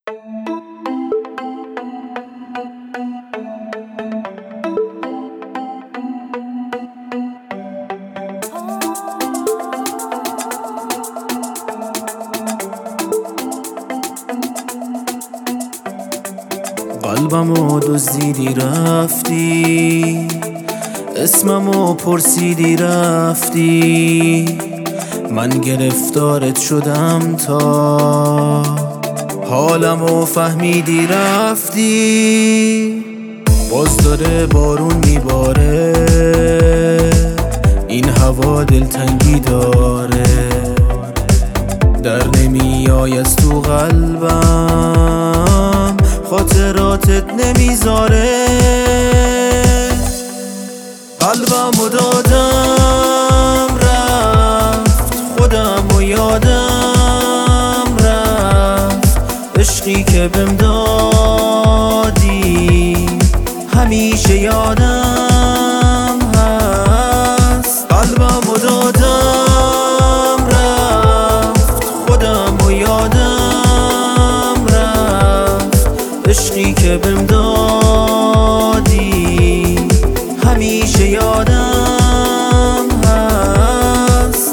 قلبمو دزدیدی رفتی، اسممو پرسیدی رفتی، من گرفتارت شدم تا حالمو فهمیدی رفتی. باز داره بارون میباره، این هوا دلتنگی داره، در نمیای از تو قلبم، خاطراتت نمیذاره. قلبمو دادم رفت، خودمو یادم رفت، عشقی که بهم دادی همیشه یادم هست. قلبمو دادم رفت، خودمو یادم رفت، عشقی که بهم دادی همیشه یادم هست.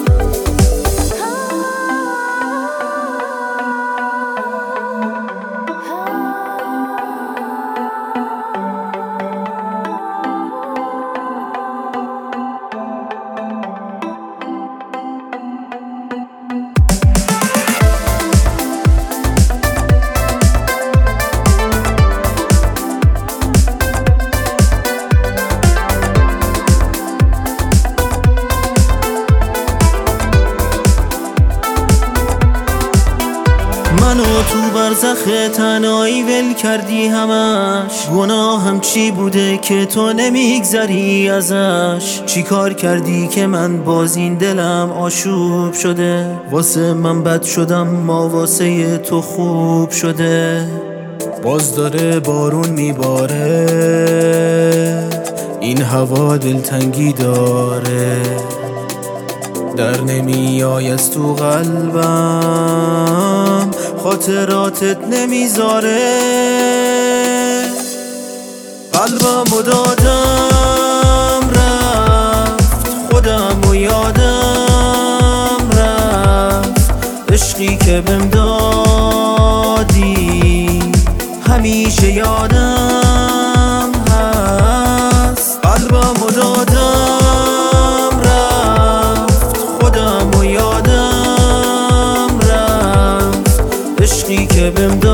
منو تو برزخ تنهایی ول کردی همش، گناهم چی بوده که تو نمیگذری ازش؟ چی کار کردی که من باز این دلم آشوب شده؟ واسه من بد شدم ما واسه تو خوب شده. باز داره بارون میباره، این هوا دلتنگی داره، در نمیای از تو قلبم، خاطراتت نمیذاره. قلبمو دادم رفت، خودمو یادم رفت، عشقی که بهم دادی همیشه یادم هست. قلبمو دادم رفت، خودمو یادم رفت، عشقی که بهم دادی